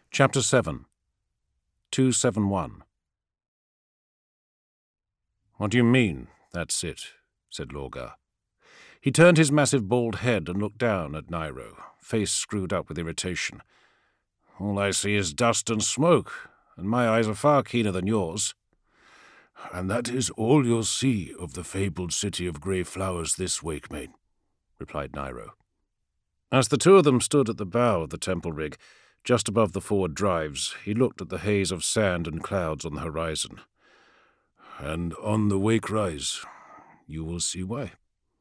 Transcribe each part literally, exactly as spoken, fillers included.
Chapter seven. two seventy-one. "What do you mean, that's it?" said Lorgar. He turned his massive bald head and looked down at Nairo, face screwed up with irritation. "All I see is dust and smoke, and my eyes are far keener than yours." "And that is all you'll see of the fabled city of grey flowers this wake, mate," replied Nairo. As the two of them stood at the bow of the temple rig, just above the forward drives, he looked at the haze of sand and clouds on the horizon. "And on the wake rise, you will see why."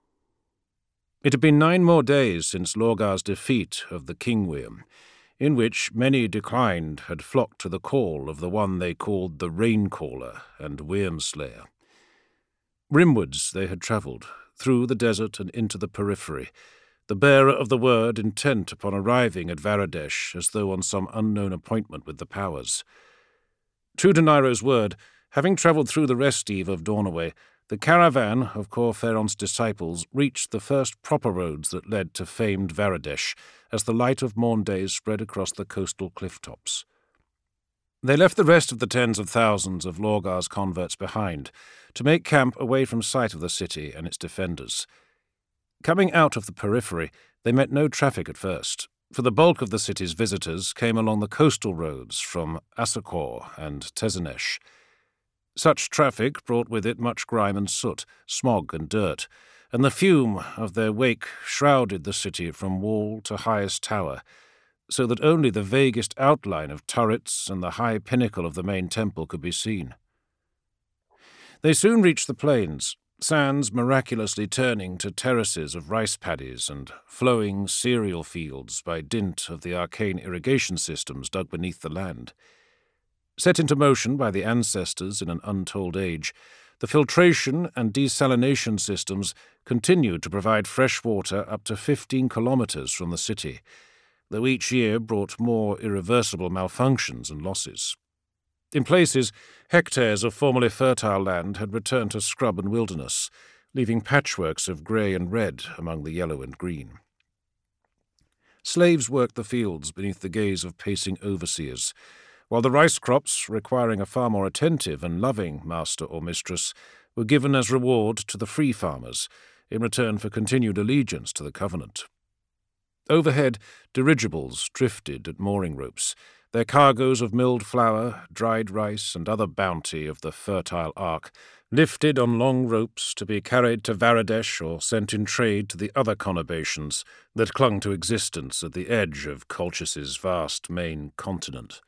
It had been nine more days since Lorgar's defeat of the King Wyrm, in which many declined had flocked to the call of the one they called the Rain-Caller and Wyrm-Slayer. Rimwards they had travelled, through the desert and into the periphery, the bearer of the word intent upon arriving at Varadesh as though on some unknown appointment with the powers. True to Nairo's word, having travelled through the rest eve of Dawnaway, the caravan of Cor Phaeron's disciples reached the first proper roads that led to famed Varadesh as the light of morn days spread across the coastal cliff-tops. They left the rest of the tens of thousands of Lorgar's converts behind to make camp away from sight of the city and its defenders. Coming out of the periphery, they met no traffic at first, for the bulk of the city's visitors came along the coastal roads from Asakor and Tezenesh. Such traffic brought with it much grime and soot, smog and dirt, and the fume of their wake shrouded the city from wall to highest tower, so that only the vaguest outline of turrets and the high pinnacle of the main temple could be seen. They soon reached the plains, sands miraculously turning to terraces of rice paddies and flowing cereal fields by dint of the arcane irrigation systems dug beneath the land. Set into motion by the ancestors in an untold age, the filtration and desalination systems continued to provide fresh water up to fifteen kilometres from the city, though each year brought more irreversible malfunctions and losses. In places, hectares of formerly fertile land had returned to scrub and wilderness, leaving patchworks of grey and red among the yellow and green. Slaves worked the fields beneath the gaze of pacing overseers, while the rice crops, requiring a far more attentive and loving master or mistress, were given as reward to the free farmers, in return for continued allegiance to the Covenant. Overhead, dirigibles drifted at mooring ropes, their cargoes of milled flour, dried rice, and other bounty of the fertile ark, lifted on long ropes to be carried to Varadesh or sent in trade to the other conurbations that clung to existence at the edge of Colchis's vast main continent.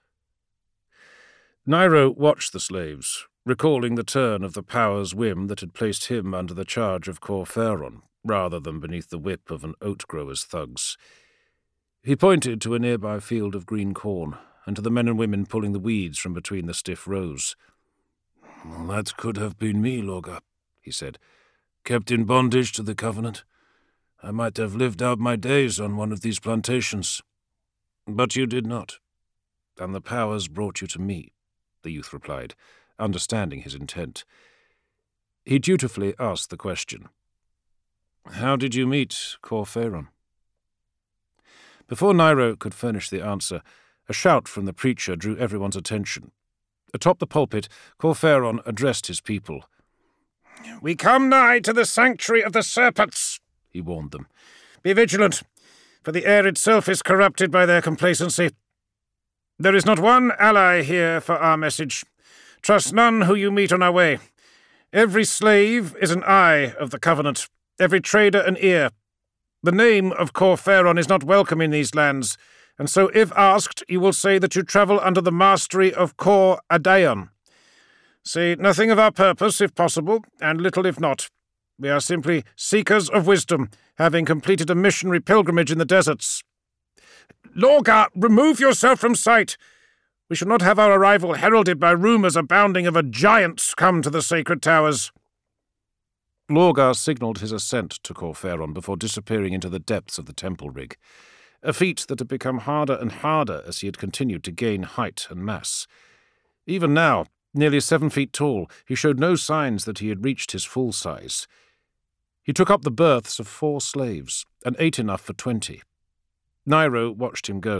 Nairo watched the slaves, recalling the turn of the power's whim that had placed him under the charge of Cor Phaeron, rather than beneath the whip of an oat-grower's thugs. He pointed to a nearby field of green corn, and to the men and women pulling the weeds from between the stiff rows. "Well, that could have been me, Lorgar," he said. "Kept in bondage to the Covenant. I might have lived out my days on one of these plantations." "But you did not, and the powers brought you to me," the youth replied, understanding his intent. He dutifully asked the question. "How did you meet Cor Phaeron?" Before Nairo could furnish the answer, a shout from the preacher drew everyone's attention. Atop the pulpit, Cor Phaeron addressed his people. "We come nigh to the sanctuary of the serpents," he warned them. "Be vigilant, for the air itself is corrupted by their complacency. There is not one ally here for our message. Trust none who you meet on our way. Every slave is an eye of the Covenant, every trader an ear. The name of Cor Phaeron is not welcome in these lands, and so if asked, you will say that you travel under the mastery of Cor Adaion. Say nothing of our purpose, if possible, and little if not. We are simply seekers of wisdom, having completed a missionary pilgrimage in the deserts. Lorgar, remove yourself from sight. We shall not have our arrival heralded by rumours abounding of a giant come to the sacred towers." Lorgar signalled his assent to Cor Phaeron before disappearing into the depths of the temple rig, a feat that had become harder and harder as he had continued to gain height and mass. Even now, nearly seven feet tall, he showed no signs that he had reached his full size. He took up the berths of four slaves, and ate enough for twenty. Nairo watched him go,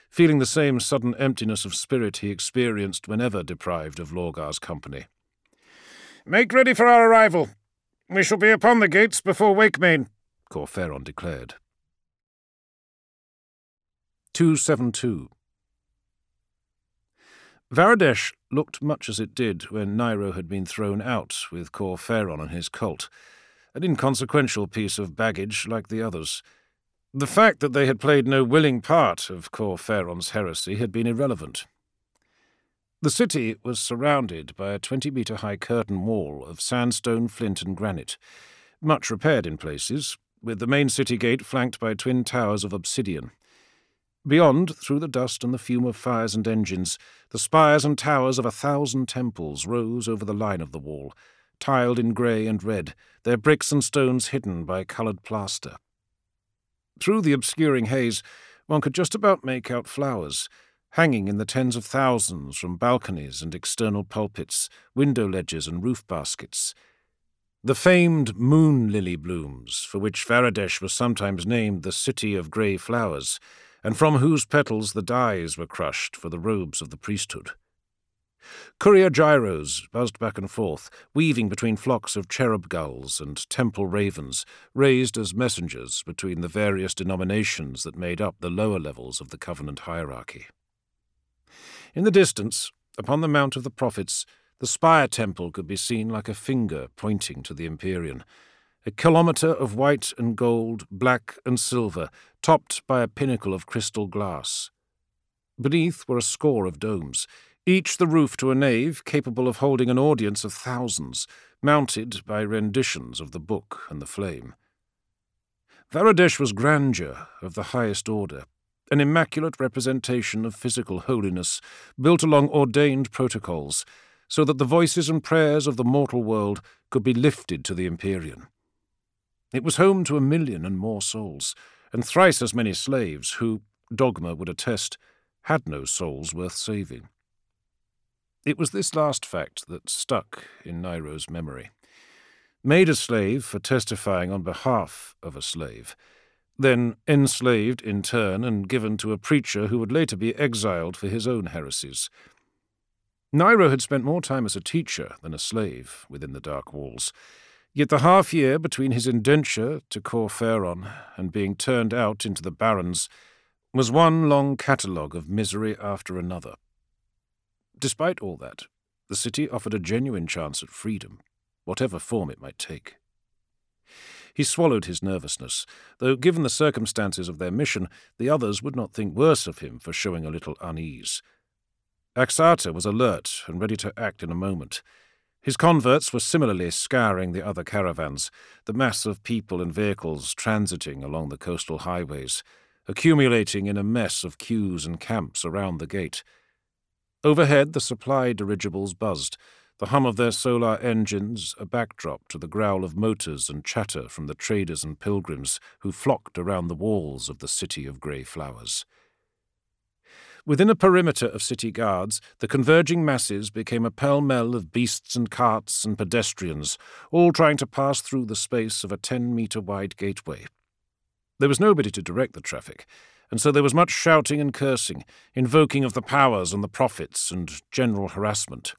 feeling the same sudden emptiness of spirit he experienced whenever deprived of Lorgar's company. "Make ready for our arrival. We shall be upon the gates before Wakemane," Cor-Phaeron declared. two seventy-two. Varadesh looked much as it did when Nairo had been thrown out with Cor-Phaeron and his cult, an inconsequential piece of baggage like the others. The fact that they had played no willing part of Cor-Phaeron's heresy had been irrelevant. The city was surrounded by a twenty-metre-high curtain wall of sandstone, flint and granite, much repaired in places, with the main city gate flanked by twin towers of obsidian. Beyond, through the dust and the fume of fires and engines, the spires and towers of a thousand temples rose over the line of the wall, tiled in grey and red, their bricks and stones hidden by coloured plaster. Through the obscuring haze, one could just about make out flowers, hanging in the tens of thousands from balconies and external pulpits, window ledges and roof baskets. The famed moon lily blooms, for which Varadesh was sometimes named the City of Grey Flowers, and from whose petals the dyes were crushed for the robes of the priesthood. Courier gyros buzzed back and forth, weaving between flocks of cherub gulls and temple ravens, raised as messengers between the various denominations that made up the lower levels of the Covenant hierarchy. In the distance, upon the Mount of the Prophets, the spire temple could be seen like a finger pointing to the Empyrean, a kilometre of white and gold, black and silver, topped by a pinnacle of crystal glass. Beneath were a score of domes, each the roof to a nave capable of holding an audience of thousands, mounted by renditions of the Book and the Flame. Varadesh was grandeur of the highest order, an immaculate representation of physical holiness, built along ordained protocols, so that the voices and prayers of the mortal world could be lifted to the Empyrean. It was home to a million and more souls, and thrice as many slaves who, dogma would attest, had no souls worth saving. It was this last fact that stuck in Nairo's memory. Made a slave for testifying on behalf of a slave, then enslaved in turn and given to a preacher who would later be exiled for his own heresies. Nairo had spent more time as a teacher than a slave within the Dark Walls, yet the half-year between his indenture to Cor-Phaeron and being turned out into the barrens was one long catalogue of misery after another. Despite all that, the city offered a genuine chance at freedom, whatever form it might take. He swallowed his nervousness, though given the circumstances of their mission, the others would not think worse of him for showing a little unease. Axata was alert and ready to act in a moment. His converts were similarly scouring the other caravans, the mass of people and vehicles transiting along the coastal highways, accumulating in a mess of queues and camps around the gate. Overhead, the supply dirigibles buzzed, the hum of their solar engines a backdrop to the growl of motors and chatter from the traders and pilgrims who flocked around the walls of the City of Grey Flowers. Within a perimeter of city guards, the converging masses became a pell-mell of beasts and carts and pedestrians, all trying to pass through the space of a ten-metre-wide gateway. There was nobody to direct the traffic, and so there was much shouting and cursing, invoking of the powers and the prophets, and general harassment.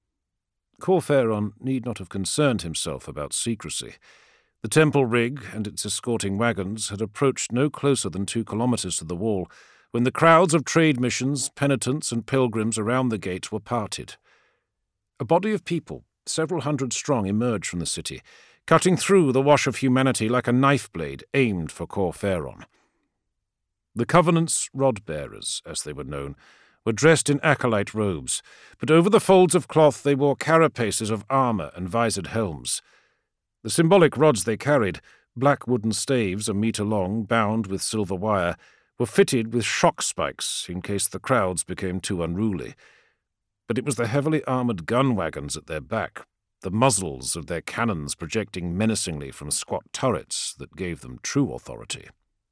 Cor-Phaeron need not have concerned himself about secrecy. The temple rig and its escorting wagons had approached no closer than two kilometres to the wall, when the crowds of trade missions, penitents, and pilgrims around the gate were parted. A body of people, several hundred strong, emerged from the city, cutting through the wash of humanity like a knife blade aimed for Cor-Phaeron. The Covenant's rod-bearers, as they were known, were dressed in acolyte robes, but over the folds of cloth they wore carapaces of armour and visored helms. The symbolic rods they carried, black wooden staves a metre long, bound with silver wire, were fitted with shock spikes in case the crowds became too unruly. But it was the heavily armoured gun wagons at their back, the muzzles of their cannons projecting menacingly from squat turrets, that gave them true authority.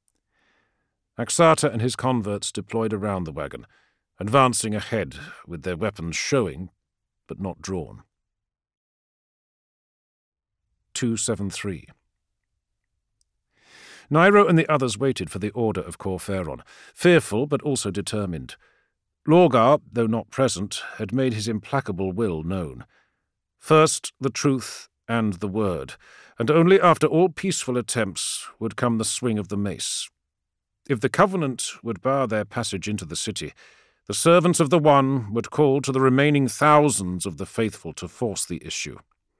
Axata and his converts deployed around the wagon, advancing ahead with their weapons showing, but not drawn. two seventy-three. Nairo and the others waited for the order of Cor-Phaeron, fearful but also determined. Lorgar, though not present, had made his implacable will known. First the truth and the word, and only after all peaceful attempts would come the swing of the mace. If the Covenant would bar their passage into the city, the servants of the One would call to the remaining thousands of the faithful to force the issue.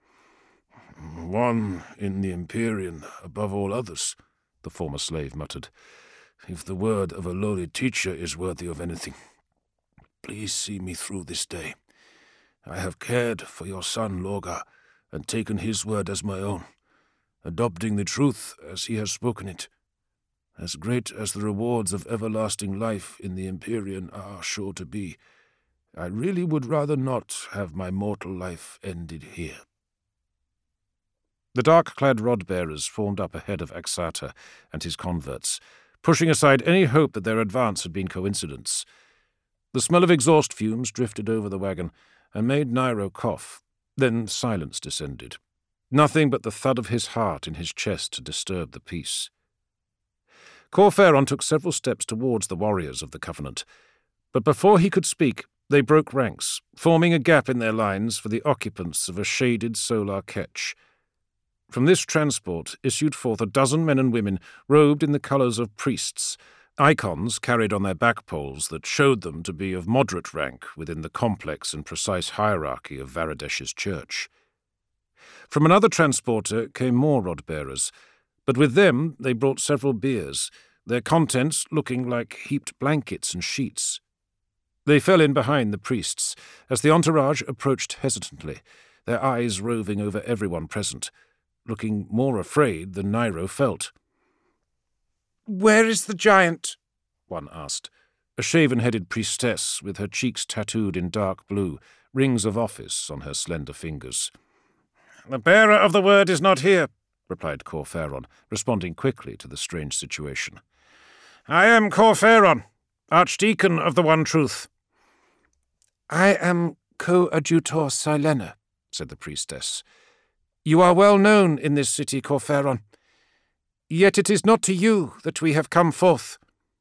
"One in the Empyrean above all others," the former slave muttered. "If the word of a lowly teacher is worthy of anything, please see me through this day. I have cared for your son Lorgar, and taken his word as my own, adopting the truth as he has spoken it. As great as the rewards of everlasting life in the Empyrean are sure to be, I really would rather not have my mortal life ended here." The dark-clad rod-bearers formed up ahead of Axata and his converts, pushing aside any hope that their advance had been coincidence. The smell of exhaust fumes drifted over the wagon and made Nairo cough. Then silence descended. Nothing but the thud of his heart in his chest to disturb the peace. Cor-Phaeron took several steps towards the warriors of the Covenant, but before he could speak, they broke ranks, forming a gap in their lines for the occupants of a shaded solar ketch. From this transport issued forth a dozen men and women robed in the colours of priests, icons carried on their back poles that showed them to be of moderate rank within the complex and precise hierarchy of Varadesh's church. From another transporter came more rod-bearers, but with them they brought several biers, their contents looking like heaped blankets and sheets. They fell in behind the priests as the entourage approached hesitantly, their eyes roving over everyone present, looking more afraid than Nairo felt. "Where is the giant?" one asked, a shaven-headed priestess with her cheeks tattooed in dark blue, rings of office on her slender fingers. "The bearer of the word is not here," replied Cor-Phaeron, responding quickly to the strange situation. "I am Cor-Phaeron, Archdeacon of the One Truth." "I am Coadjutor Silena," said the priestess. "You are well known in this city, Cor-Phaeron. Yet it is not to you that we have come forth.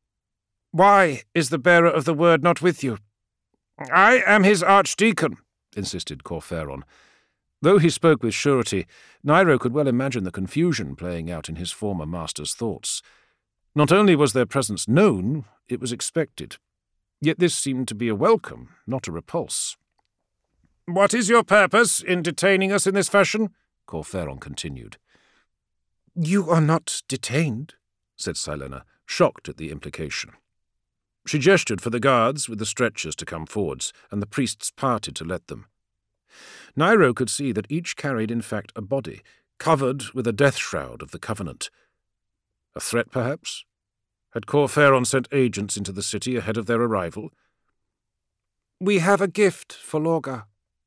Why is the bearer of the word not with you?" "I am his archdeacon," insisted Cor-Phaeron. Though he spoke with surety, Nairo could well imagine the confusion playing out in his former master's thoughts. Not only was their presence known, it was expected. Yet this seemed to be a welcome, not a repulse. "What is your purpose in detaining us in this fashion?" Cor-Phaeron continued. "You are not detained," said Silena, shocked at the implication. She gestured for the guards with the stretchers to come forwards, and the priests parted to let them. Nairo could see that each carried in fact a body, covered with a death shroud of the Covenant. A threat, perhaps? Had Cor-Phaeron sent agents into the city ahead of their arrival? "We have a gift for Lorgar."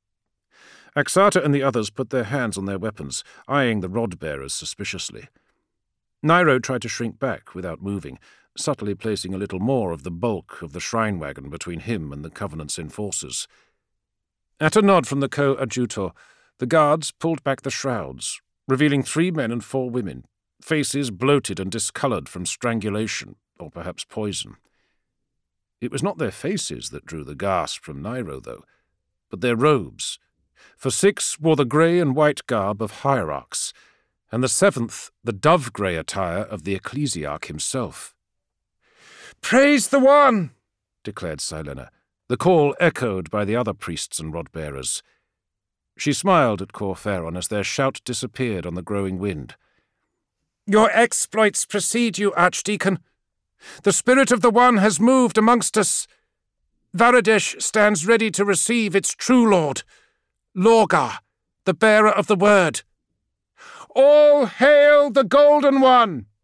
Axata and the others put their hands on their weapons, eyeing the rod-bearers suspiciously. Nairo tried to shrink back without moving, subtly placing a little more of the bulk of the shrine wagon between him and the Covenant's enforcers. At a nod from the coadjutor, the guards pulled back the shrouds, revealing three men and four women, faces bloated and discoloured from strangulation, or perhaps poison. It was not their faces that drew the gasp from Nairo, though, but their robes, for six wore the grey and white garb of hierarchs, and the seventh the dove-grey attire of the ecclesiarch himself. "Praise the One!" declared Silena, the call echoed by the other priests and rod-bearers. She smiled at Cor-Phaeron as their shout disappeared on the growing wind. "Your exploits precede you, Archdeacon. The Spirit of the One has moved amongst us. Varadesh stands ready to receive its true lord, Lorgar, the bearer of the word. All hail the Golden One!"